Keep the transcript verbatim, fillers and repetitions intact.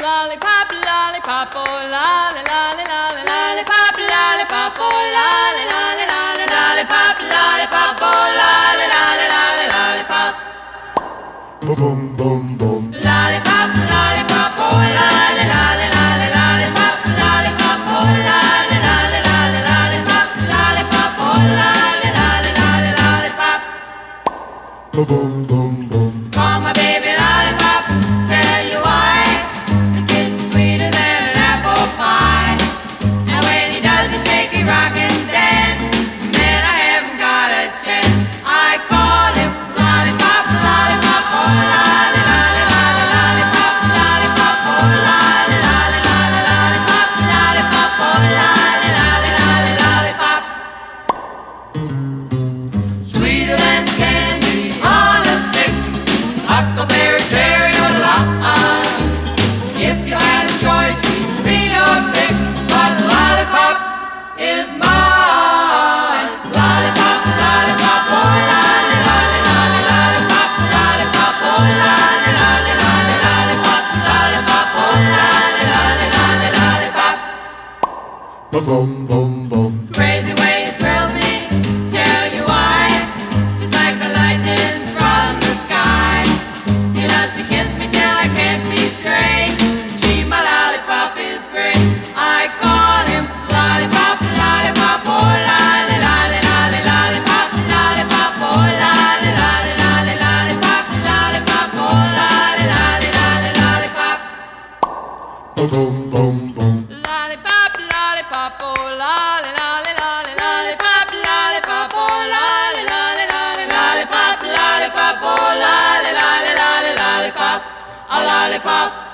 lollipop, lollipop, oh lolly, lolly, lolly, lollipop, lollipop, oh lolly, lolly, lolly, lollipop, lollipop, oh lolly, lolly, lolly, lollipop. Boom, boom, boom, boom. Lollipop, lollipop, oh lolly, lolly, lolly, lollipop, lollipop, oh lolly, lolly, lolly, lollipop, lollipop, oh lolly, lolly, lolly, lollipop. Boom, boom, boom, boom. Call my baby lollipop, tell you why. His kiss is sweeter than an apple pie. And when he does a shaky rock and dance, man, I haven't got a chance. I call him lollipop, lollipop, oh lolly, lolly, lolly, lollipop, lollipop, oh lolly, lolly, lolly, lollipop, lollipop, oh lolly, lolly, lolly, lollipop. Sweeter than candy on a stick, huckleberry, cherry, or lime. If you had a choice, he'd be your pick, but lollipop is mine. Lollipop, lollipop, oh lolly, lolly, lolly, lollipop, lollipop, oh lolly, lolly, lolly, lollipop, lollipop, oh lolly, lolly, lolly, lollipop. Boom, boom, boom, boom. Crazy way it thrills me, tell you why. Just like the lightning from the sky. He loves to kiss me till I can't see straight. Gee, my lollipop is great. I call him lollipop, lollipop, oh lolly, lolly, lolly, lollipop, lollipop, oh lolly, lolly, lolly, lollipop, lollipop, oh lolly, lolly, lolly, lollipop. Boom, boom, boom, boom. Lollipop, lollipop, oh lolly, lolly, lolly, lollipop, lollipop, oh lolly, lolly, lolly, lollipop, lollipop, oh lolly, lolly, lolly, lollipop, a lollipop.